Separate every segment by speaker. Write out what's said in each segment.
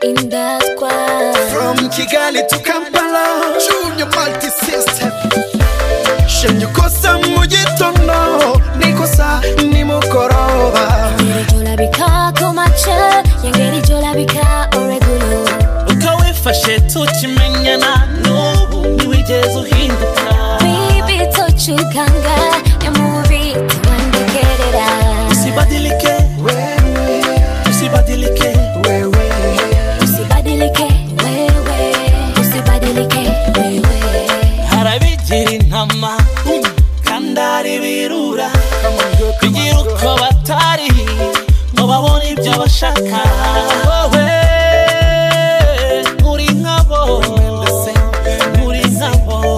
Speaker 1: in the squad.
Speaker 2: From Kigali to Kampala, Junior multi-system. Shenyukosa mujitono, nikosa nimukoroba.
Speaker 1: Ngeri jola bika kumacha, yangeri jola bika oregulo.
Speaker 3: Ukawifashe tukimenyana, nubu niwigeze uhinduka.
Speaker 1: Baby tochukanga, ya movie tuwandekerera.
Speaker 3: Usibadilike, usibadilike,
Speaker 1: usibadilike, wewe, usibadilike, wewe.
Speaker 3: harabigira intama, kandari birura, bigira uko batari, ngo babone ibyo bashaka. Wowe uri nkabo, uri nkabo.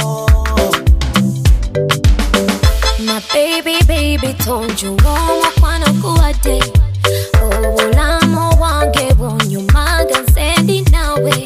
Speaker 1: My baby told you won't wanna go a day. Oh, ulamo wange wonyuma gansendi nawe.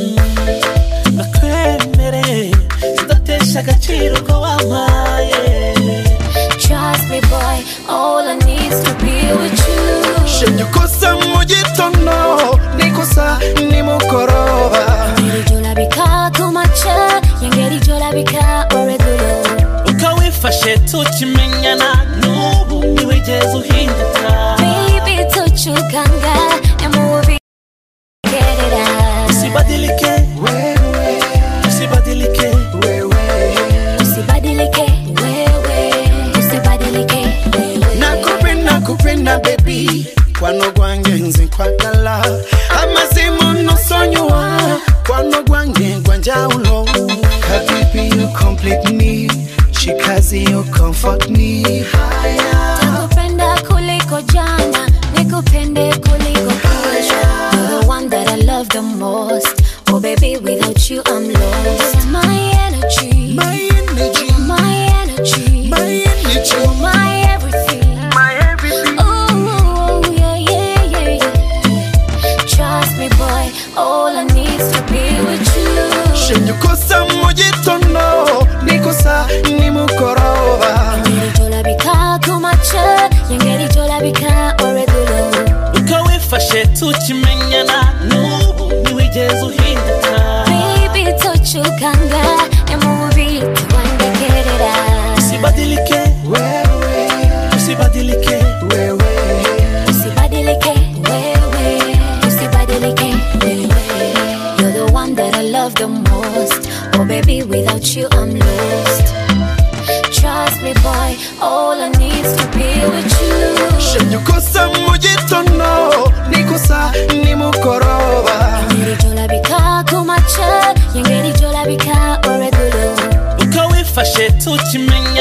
Speaker 3: Nakwemere, sindatesha agaciro ko wampaye.
Speaker 1: Trust me boy, all I need is to be with you.
Speaker 2: Shenyukosa mujitono, nikosa nimukoroba.
Speaker 1: Ngeri jola bika kumacha, yangeri jola bika oregulo.
Speaker 3: Ukawifashe tukimenyana, nubu niwigeze uhinduka.
Speaker 1: Baby tochukanga, ya movie kerera.
Speaker 3: Usibadilike, usibadilike,
Speaker 1: Usibadilike, wewe, usibadilike, wewe.
Speaker 2: Nakupenda baby, kwano gwange nzi kwagala. Amazimu nosonyuwa, kwano gwange gwanjawulo. Kapipi you complete me, chikazi you comfort me.
Speaker 1: Nakupenda kuliko jana, nikupende kuliko kesho. You're the one that I love the most. Oh baby, without you I'm lost. My energy,
Speaker 2: My energy,
Speaker 1: my energy,
Speaker 2: my energy,
Speaker 1: you're my everything.
Speaker 2: my everything.
Speaker 1: Oh yeah, yeah, yeah, yeah. Trust me boy, all I need is to be with you.
Speaker 2: Shenyukosa mujitono, nikosa nimukoroba.
Speaker 1: Ngeri jola bika kumacha, yangeri jola bika oregulo.
Speaker 3: ukawifashe tukimenyana, nubu niwigeze uhinduka.
Speaker 1: Baby tochukanga, ya movie tuwandekerera.
Speaker 3: Usibadilike, usibadilike,
Speaker 1: Usibadilike, wewe, usibadilike, wewe. You're the one that I love the most. Oh baby, without you I'm lost. Trust me boy, all I need is to be with you.
Speaker 2: Shenyukosa mujitono, nikosa nimukoroba.
Speaker 1: Ngeri jola bika kumacha, yangeri jola bika oregulo.
Speaker 3: ukawifashe tukimenyana.